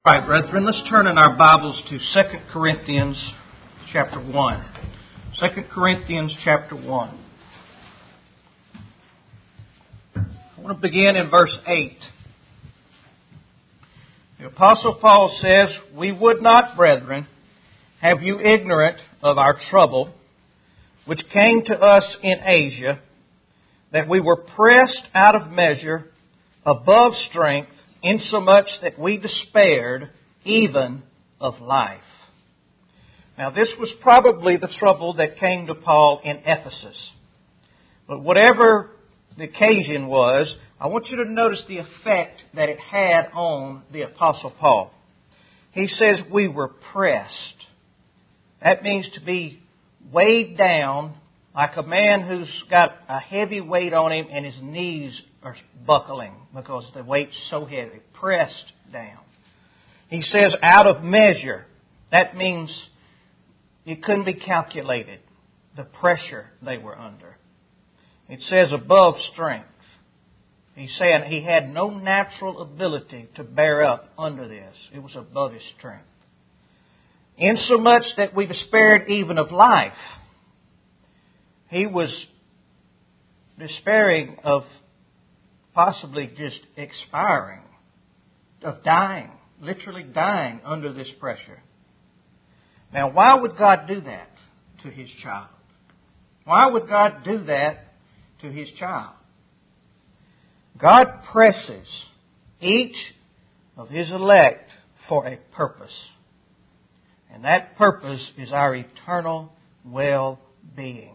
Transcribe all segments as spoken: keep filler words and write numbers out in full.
All right, brethren, let's turn in our Bibles to Second Corinthians chapter one. Second Corinthians chapter one. I want to begin in verse eight. The Apostle Paul says, "We would not, brethren, have you ignorant of our trouble, which came to us in Asia, that we were pressed out of measure, above strength, insomuch that we despaired even of life." Now this was probably the trouble that came to Paul in Ephesus. But whatever the occasion was, I want you to notice the effect that it had on the Apostle Paul. He says we were pressed. That means to be weighed down like a man who's got a heavy weight on him and his knees are buckling because the weight's so heavy. Pressed down. He says out of measure. That means it couldn't be calculated. The pressure they were under. It says above strength. He's saying he had no natural ability to bear up under this. It was above his strength. Insomuch that we despaired even of life. He was despairing of possibly just expiring, of dying, literally dying under this pressure. Now, why would God do that to His child? Why would God do that to His child? God presses each of His elect for a purpose. And that purpose is our eternal well-being.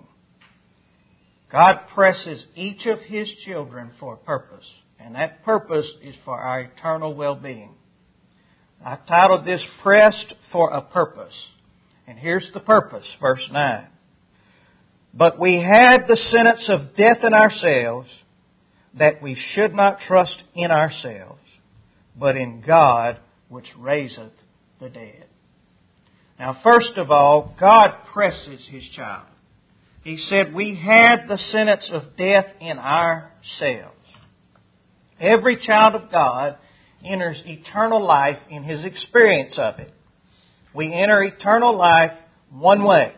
God presses each of His children for a purpose. And that purpose is for our eternal well-being. I've titled this, Pressed for a Purpose. And here's the purpose, verse nine. "But we had the sentence of death in ourselves, that we should not trust in ourselves, but in God which raiseth the dead." Now, first of all, God presses His child. He said, we had the sentence of death in ourselves. Every child of God enters eternal life in his experience of it. We enter eternal life one way,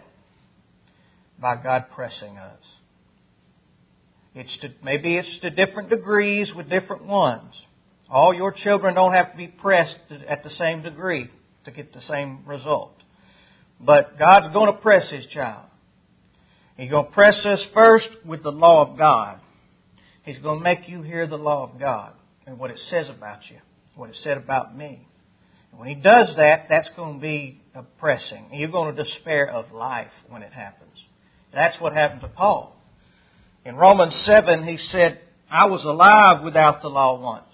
by God pressing us. It's to, maybe it's to different degrees with different ones. All your children don't have to be pressed at the same degree to get the same result. But God's going to press His child. He's going to press us first with the law of God. He's going to make you hear the law of God and what it says about you, what it said about me. And when He does that, that's going to be a pressing. You're going to despair of life when it happens. That's what happened to Paul. In Romans seven, he said, "I was alive without the law once."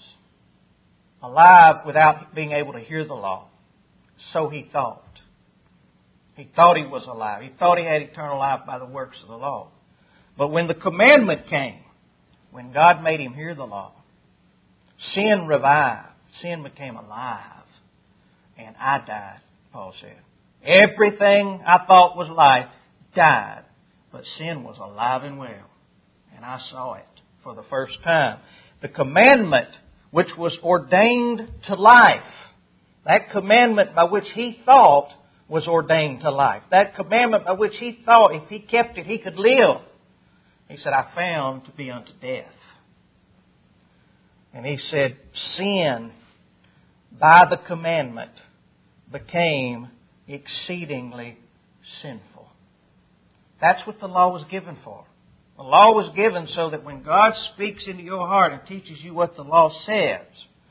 Alive without being able to hear the law. So he thought. He thought he was alive. He thought he had eternal life by the works of the law. But when the commandment came, when God made him hear the law, sin revived. Sin became alive. And I died, Paul said. Everything I thought was life died. But sin was alive and well. And I saw it for the first time. The commandment which was ordained to life, that commandment by which he thought was ordained to life. That commandment by which he thought if he kept it, he could live. He said, I found to be unto death. And he said, sin by the commandment became exceedingly sinful. That's what the law was given for. The law was given so that when God speaks into your heart and teaches you what the law says,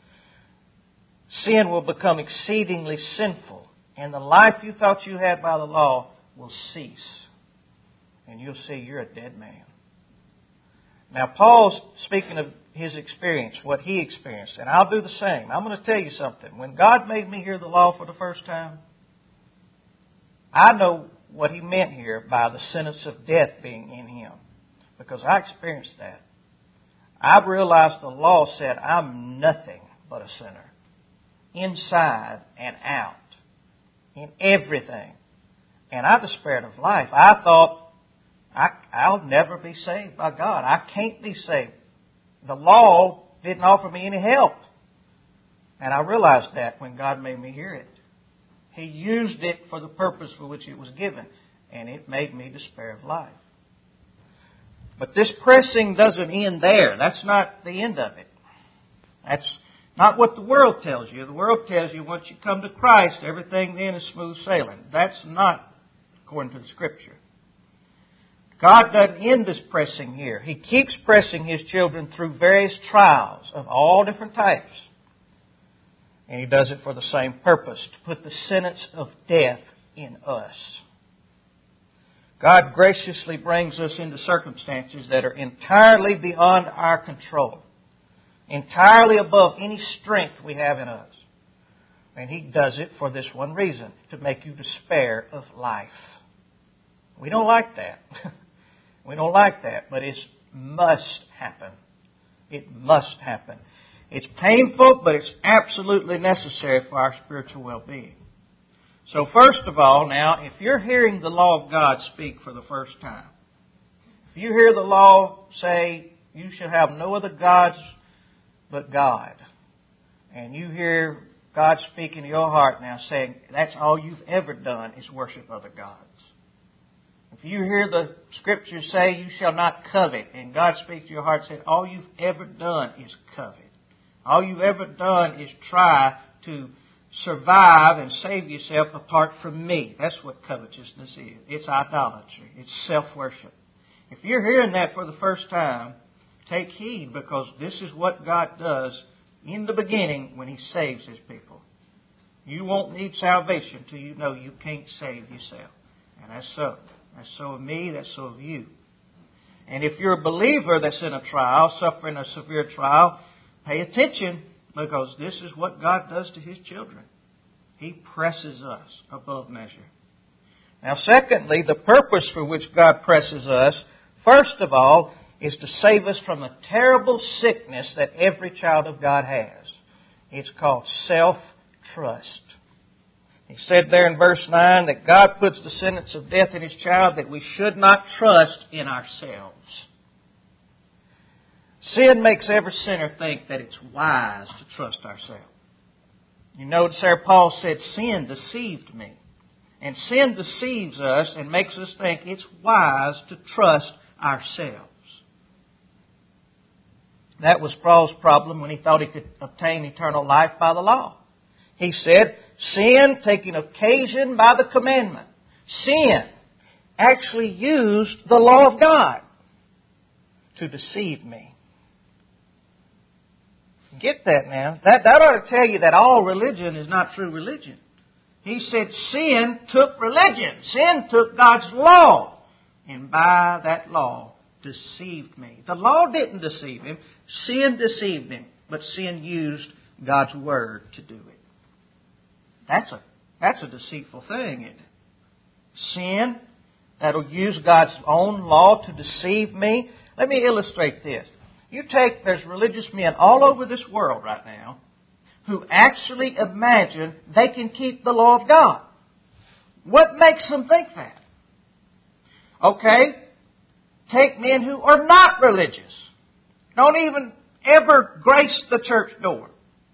sin will become exceedingly sinful. And the life you thought you had by the law will cease. And you'll see you're a dead man. Now, Paul's speaking of his experience, what he experienced. And I'll do the same. I'm going to tell you something. When God made me hear the law for the first time, I know what He meant here by the sentence of death being in Him. Because I experienced that. I realized the law said I'm nothing but a sinner. Inside and out. In everything. And I despaired of life. I thought, I, I'll never be saved by God. I can't be saved. The law didn't offer me any help. And I realized that when God made me hear it. He used it for the purpose for which it was given. And it made me despair of life. But this pressing doesn't end there. That's not the end of it. That's not what the world tells you. The world tells you once you come to Christ, everything then is smooth sailing. That's not according to the Scripture. God doesn't end this pressing here. He keeps pressing His children through various trials of all different types. And He does it for the same purpose, to put the sentence of death in us. God graciously brings us into circumstances that are entirely beyond our control. Entirely above any strength we have in us. And He does it for this one reason, to make you despair of life. We don't like that. We don't like that, but it must happen. It must happen. It's painful, but it's absolutely necessary for our spiritual well-being. So first of all, now, if you're hearing the law of God speak for the first time, if you hear the law say, you shall have no other gods but God, and you hear God speak in your heart now saying, that's all you've ever done is worship other gods. If you hear the Scriptures say, you shall not covet, and God speaks to your heart and says, all you've ever done is covet. All you've ever done is try to survive and save yourself apart from me. That's what covetousness is. It's idolatry. It's self-worship. If you're hearing that for the first time, take heed, because this is what God does in the beginning when He saves His people. You won't need salvation till you know you can't save yourself. And that's so. That's so of me, that's so of you. And if you're a believer that's in a trial, suffering a severe trial, pay attention, because this is what God does to His children. He presses us above measure. Now, secondly, the purpose for which God presses us, first of all, is to save us from a terrible sickness that every child of God has. It's called self-trust. He said there in verse nine that God puts the sentence of death in His child, that we should not trust in ourselves. Sin makes every sinner think that it's wise to trust ourselves. You notice there Paul said, sin deceived me. And sin deceives us and makes us think it's wise to trust ourselves. That was Paul's problem when he thought he could obtain eternal life by the law. He said, sin taking occasion by the commandment. Sin actually used the law of God to deceive me. Get that now. That, that ought to tell you that all religion is not true religion. He said sin took religion. Sin took God's law. And by that law deceived me. The law didn't deceive him. Sin deceived him. But sin used God's Word to do it. That's a, that's a deceitful thing, isn't it? Sin that'll use God's own law to deceive me. Let me illustrate this. You take, there's religious men all over this world right now who actually imagine they can keep the law of God. What makes them think that? Okay, take men who are not religious, don't even ever grace the church door.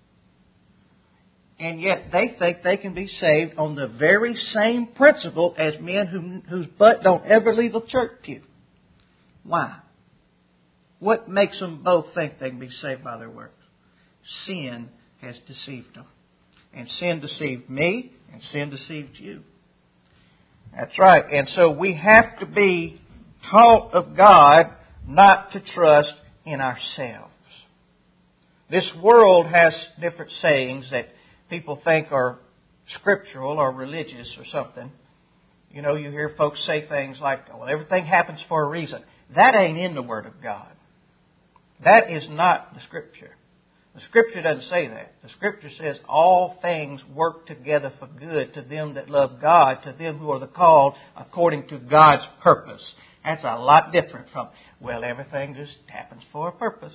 And yet they think they can be saved on the very same principle as men who, whose butt don't ever leave a church pew. Why? What makes them both think they can be saved by their works? Sin has deceived them. And sin deceived me, and sin deceived you. That's right. And so we have to be taught of God not to trust in ourselves. This world has different sayings that people think are scriptural or religious or something. You know, you hear folks say things like, well, everything happens for a reason. That ain't in the Word of God. That is not the Scripture. The Scripture doesn't say that. The Scripture says all things work together for good to them that love God, to them who are the called according to God's purpose. That's a lot different from, well, everything just happens for a purpose.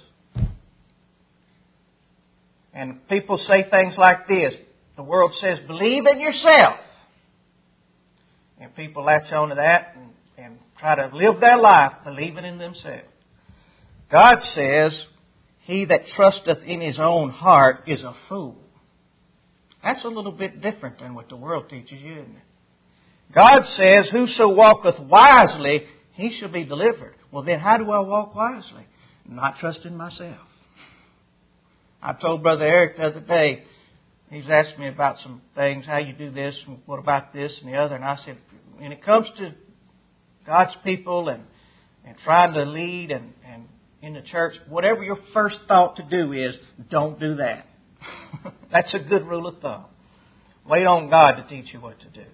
And people say things like this. The world says, believe in yourself. And people latch on to that and, and try to live their life believing in themselves. God says, he that trusteth in his own heart is a fool. That's a little bit different than what the world teaches you, isn't it? God says, whoso walketh wisely, he shall be delivered. Well, then how do I walk wisely? Not trusting myself. I told Brother Eric the other day, he's asked me about some things, how you do this, and what about this and the other. And I said, when it comes to God's people and, and trying to lead and, and in the church, whatever your first thought to do is, don't do that. That's a good rule of thumb. Wait on God to teach you what to do.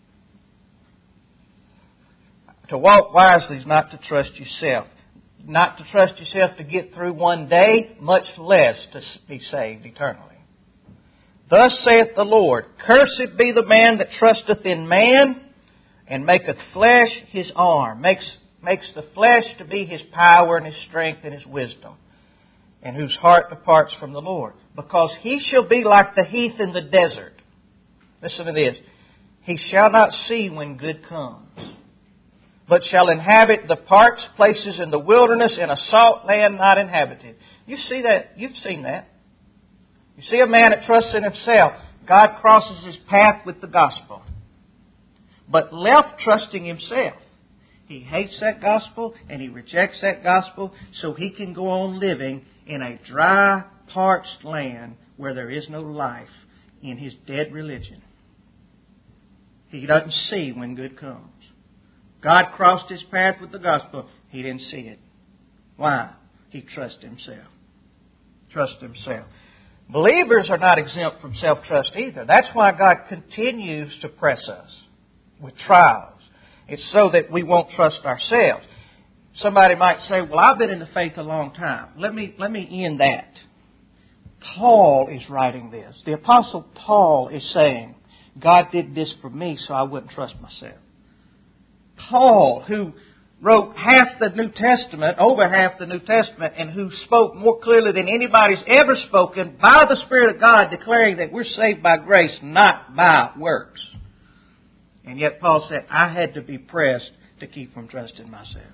To walk wisely is not to trust yourself. Not to trust yourself to get through one day, much less to be saved eternally. Thus saith the Lord, cursed be the man that trusteth in man, and maketh flesh his arm. Makes, makes the flesh to be his power and his strength and his wisdom, and whose heart departs from the Lord. Because he shall be like the heath in the desert. Listen to this. He shall not see when good comes, but shall inhabit the parched places in the wilderness, in a salt land not inhabited. You see that? You've seen that. You see a man that trusts in himself. God crosses his path with the gospel. But left trusting himself, he hates that gospel and he rejects that gospel so he can go on living in a dry, parched land where there is no life in his dead religion. He doesn't see when good comes. God crossed his path with the gospel. He didn't see it. Why? He trusts himself. Trust himself. Believers are not exempt from self-trust either. That's why God continues to press us with trials. It's so that we won't trust ourselves. Somebody might say, well, I've been in the faith a long time. Let me, let me end that. Paul is writing this. The Apostle Paul is saying, God did this for me so I wouldn't trust myself. Paul, who wrote half the New Testament, over half the New Testament, and who spoke more clearly than anybody's ever spoken by the Spirit of God, declaring that we're saved by grace, not by works. And yet Paul said, I had to be pressed to keep from trusting myself.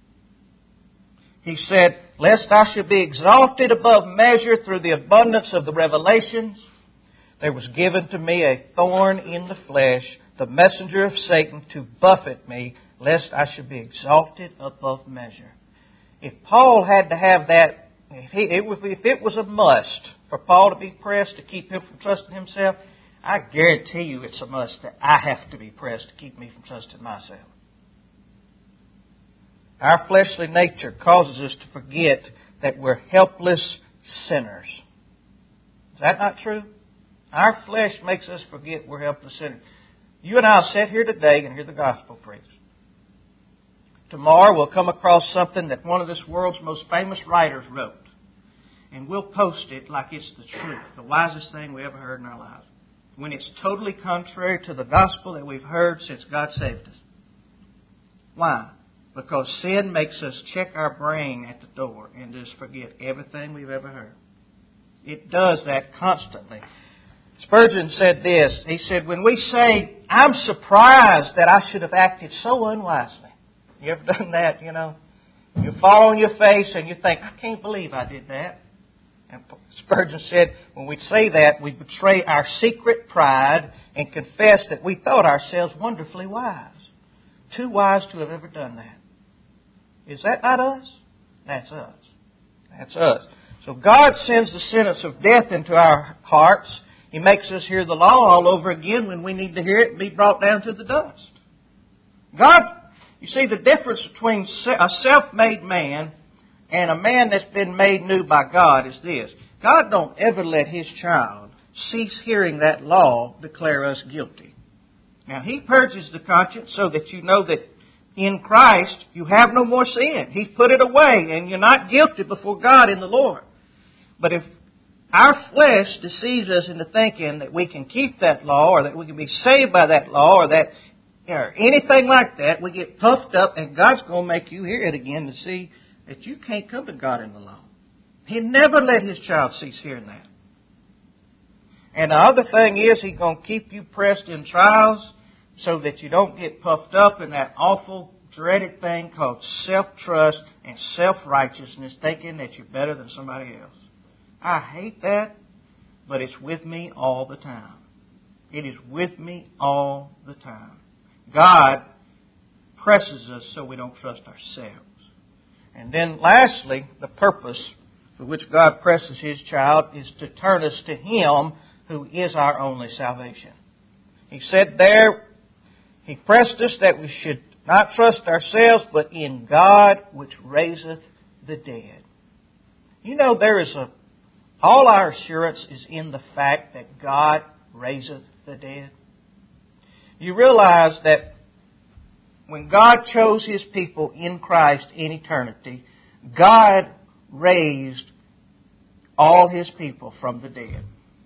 He said, lest I should be exalted above measure through the abundance of the revelations, there was given to me a thorn in the flesh, the messenger of Satan, to buffet me, lest I should be exalted above measure. If Paul had to have that, if, he, it was, if it was a must for Paul to be pressed to keep him from trusting himself, I guarantee you it's a must that I have to be pressed to keep me from trusting myself. Our fleshly nature causes us to forget that we're helpless sinners. Is that not true? Our flesh makes us forget we're helpless sinners. You and I will sit here today and hear the gospel preached. Tomorrow we'll come across something that one of this world's most famous writers wrote. And we'll post it like it's the truth, the wisest thing we ever heard in our lives. When it's totally contrary to the gospel that we've heard since God saved us. Why? Because sin makes us check our brain at the door and just forget everything we've ever heard. It does that constantly. Spurgeon said this. He said, when we say, I'm surprised that I should have acted so unwisely. You ever done that, you know? You fall on your face and you think, I can't believe I did that. And Spurgeon said, when we say that, we betray our secret pride and confess that we thought ourselves wonderfully wise. Too wise to have ever done that. Is that not us? That's us. That's us. So God sends the sentence of death into our hearts. He makes us hear the law all over again when we need to hear it and be brought down to the dust. God, you see, the difference between a self-made man and a man that's been made new by God is this. God don't ever let His child cease hearing that law declare us guilty. Now, He purges the conscience so that you know that in Christ you have no more sin. He's put it away and you're not guilty before God in the Lord. But if our flesh deceives us into thinking that we can keep that law or that we can be saved by that law or that or anything like that, we get puffed up and God's going to make you hear it again to see that you can't come to God in the law. He never let His child cease hearing that. And the other thing is He's going to keep you pressed in trials so that you don't get puffed up in that awful, dreaded thing called self-trust and self-righteousness, thinking that you're better than somebody else. I hate that but it's with me all the time. It is with me all the time. God presses us so we don't trust ourselves. And then lastly, the purpose for which God presses His child is to turn us to Him who is our only salvation. He said there, He pressed us that we should not trust ourselves, but in God which raiseth the dead. You know, there is a, all our assurance is in the fact that God raiseth the dead. You realize that when God chose His people in Christ in eternity, God raised all His people from the dead.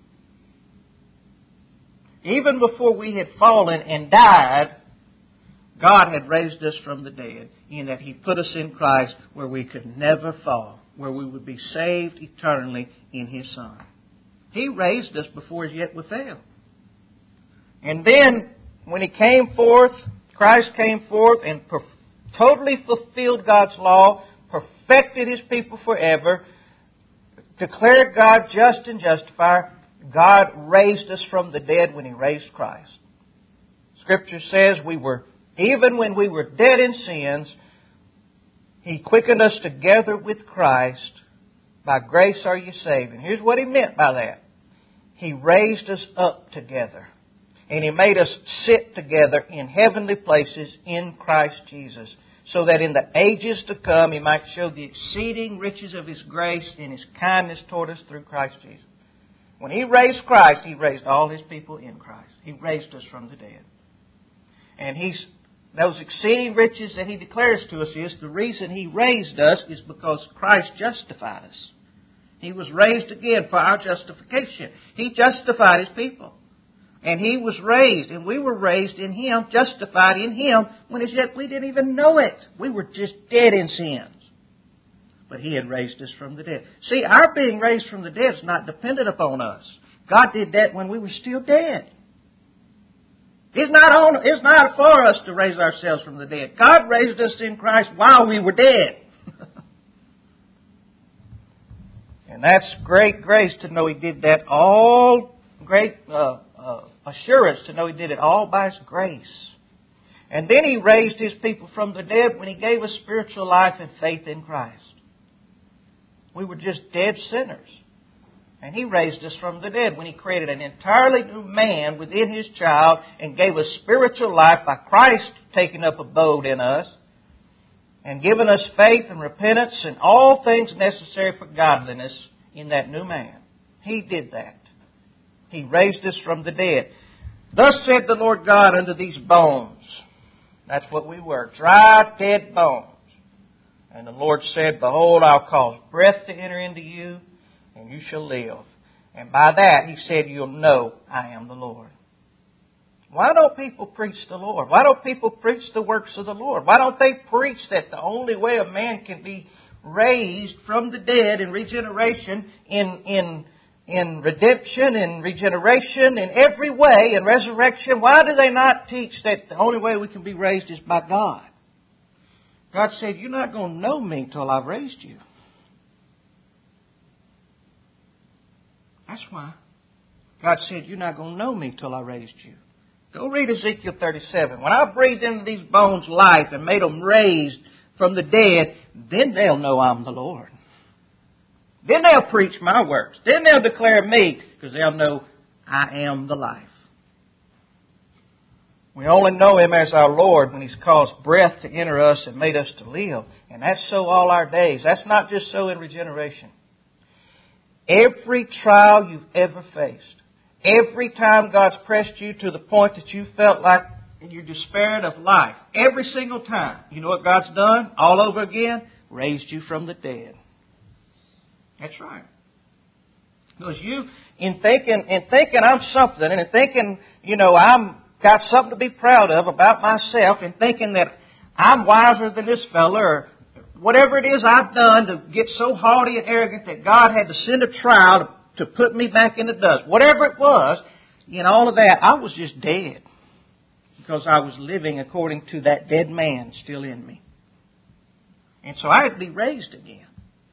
Even before we had fallen and died, God had raised us from the dead in that He put us in Christ where we could never fall, where we would be saved eternally in His Son. He raised us before as yet we fell. And then when He came forth, Christ came forth and per- totally fulfilled God's law, perfected His people forever, declared God just and justifier. God raised us from the dead when He raised Christ. Scripture says we were, even when we were dead in sins, He quickened us together with Christ. By grace are you saved. And here's what He meant by that. He raised us up together. And He made us sit together in heavenly places in Christ Jesus, so that in the ages to come He might show the exceeding riches of His grace and His kindness toward us through Christ Jesus. When He raised Christ, He raised all His people in Christ. He raised us from the dead. And He's those exceeding riches that He declares to us is the reason He raised us is because Christ justified us. He was raised again for our justification. He justified His people. And He was raised, and we were raised in Him, justified in Him, when as yet we didn't even know it. We were just dead in sins. But He had raised us from the dead. See, our being raised from the dead is not dependent upon us. God did that when we were still dead. It's not on, it's not for us to raise ourselves from the dead. God raised us in Christ while we were dead. And that's great grace to know He did that all, great uh, uh, assurance to know He did it all by His grace. And then He raised His people from the dead when He gave us spiritual life and faith in Christ. We were just dead sinners. And He raised us from the dead when He created an entirely new man within His child and gave us spiritual life by Christ taking up abode in us and giving us faith and repentance and all things necessary for godliness in that new man. He did that. He raised us from the dead. Thus said the Lord God unto these bones. That's what we were, dry, dead bones. And the Lord said, Behold, I'll cause breath to enter into you, and you shall live. And by that, He said, you'll know I am the Lord. Why don't people preach the Lord? Why don't people preach the works of the Lord? Why don't they preach that the only way a man can be raised from the dead in regeneration, in, in, in redemption, in regeneration, in every way, in resurrection? Why do they not teach that the only way we can be raised is by God? God said, you're not going to know me till I've raised you. That's why. God said, you're not going to know me till I raised you. Go read Ezekiel thirty-seven. When I breathed into these bones life and made them raised from the dead, then they'll know I'm the Lord. Then they'll preach my works. Then they'll declare me, because they'll know I am the life. We only know Him as our Lord when He's caused breath to enter us and made us to live. And that's so all our days. That's not just so in regeneration. Every trial you've ever faced, every time God's pressed you to the point that you felt like you're despaired of life, every single time, you know what God's done all over again? Raised you from the dead. That's right. Because you, in thinking, in thinking I'm something, and in thinking, you know, I'm got something to be proud of about myself, and thinking that I'm wiser than this fella, or whatever it is I've done to get so haughty and arrogant that God had to send a trial to, to put me back in the dust. Whatever it was, in all of that, I was just dead. Because I was living according to that dead man still in me. And so I had to be raised again.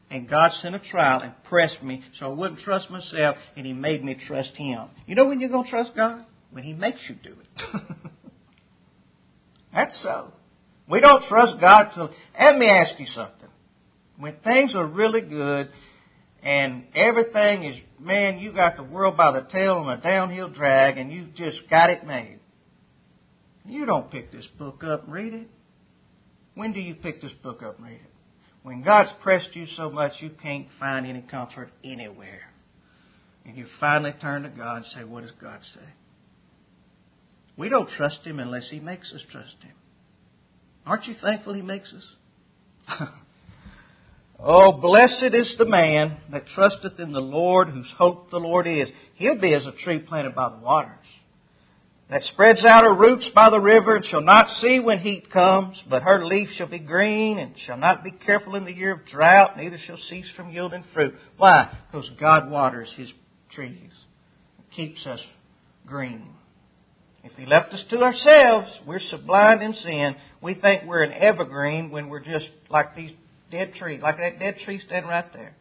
And God sent a trial and pressed me so I wouldn't trust myself, and He made me trust Him. You know when you're going to trust God? When He makes you do it. That's so. We don't trust God till... Let me ask you something. When things are really good and everything is, man, you got the world by the tail on a downhill drag and you just got it made. You don't pick this book up and read it. When do you pick this book up and read it? When God's pressed you so much you can't find any comfort anywhere. And you finally turn to God and say, what does God say? We don't trust Him unless He makes us trust Him. Aren't you thankful He makes us? Oh, blessed is the man that trusteth in the Lord, whose hope the Lord is. He'll be as a tree planted by the waters, that spreads out her roots by the river, and shall not see when heat comes, but her leaf shall be green, and shall not be careful in the year of drought, neither shall cease from yielding fruit. Why? Because God waters His trees, keeps us green. If He left us to ourselves, we're so blind in sin, we think we're an evergreen when we're just like these dead trees, like that dead tree standing right there.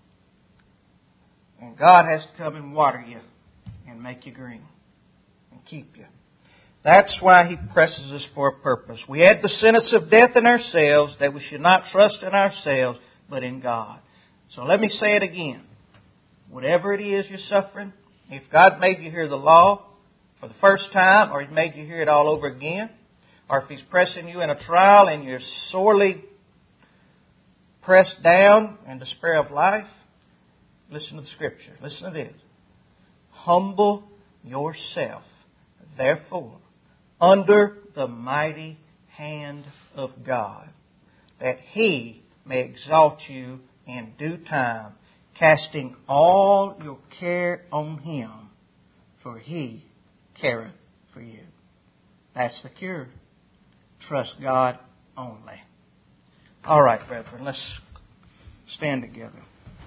And God has to come and water you and make you green and keep you. That's why He presses us for a purpose. We had the sentence of death in ourselves, that we should not trust in ourselves, but in God. So let me say it again. Whatever it is you're suffering, if God made you hear the law for the first time, or He made you hear it all over again, or if He's pressing you in a trial and you're sorely pressed down in despair of life, listen to the Scripture. Listen to this. Humble yourself, therefore, under the mighty hand of God, that He may exalt you in due time, casting all your care on Him, for He careth for you. That's the cure. Trust God only. All right, brethren, let's stand together.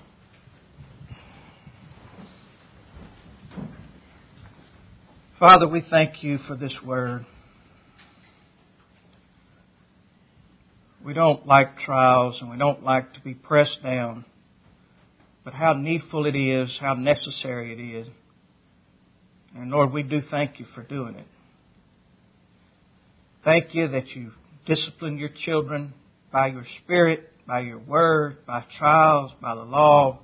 Father, we thank You for this word. We don't like trials and we don't like to be pressed down, but how needful it is, how necessary it is. And Lord, we do thank You for doing it. Thank You that You discipline Your children by Your Spirit, by Your Word, by trials, by the law.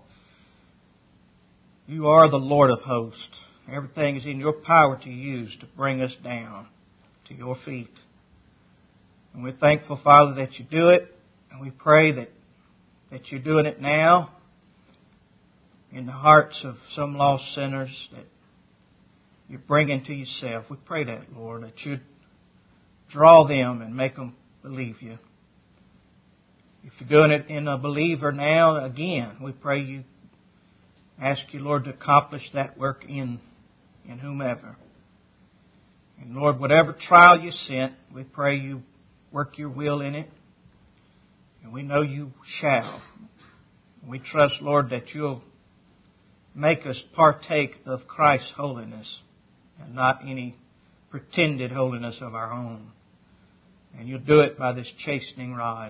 You are the Lord of hosts. Everything is in Your power to use to bring us down to Your feet. And we're thankful, Father, that You do it. And we pray that, that You're doing it now in the hearts of some lost sinners that You're bringing to Yourself. We pray that, Lord, that You'd draw them and make them believe You. If You're doing it in a believer now, again, we pray You, ask You, Lord, to accomplish that work in, in whomever. And Lord, whatever trial You sent, we pray You work Your will in it. And we know You shall. We trust, Lord, that You'll make us partake of Christ's holiness and not any pretended holiness of our own. And You'll do it by this chastening rod.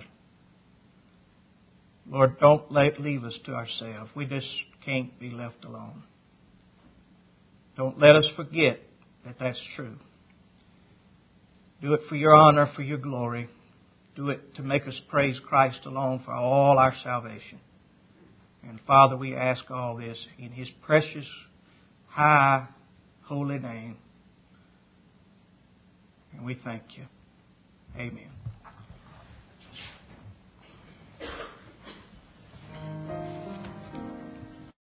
Lord, don't let, leave us to ourselves. We just can't be left alone. Don't let us forget that that's true. Do it for Your honor, for Your glory. Do it to make us praise Christ alone for all our salvation. And Father, we ask all this in His precious, high, holy name. And we thank You. Amen.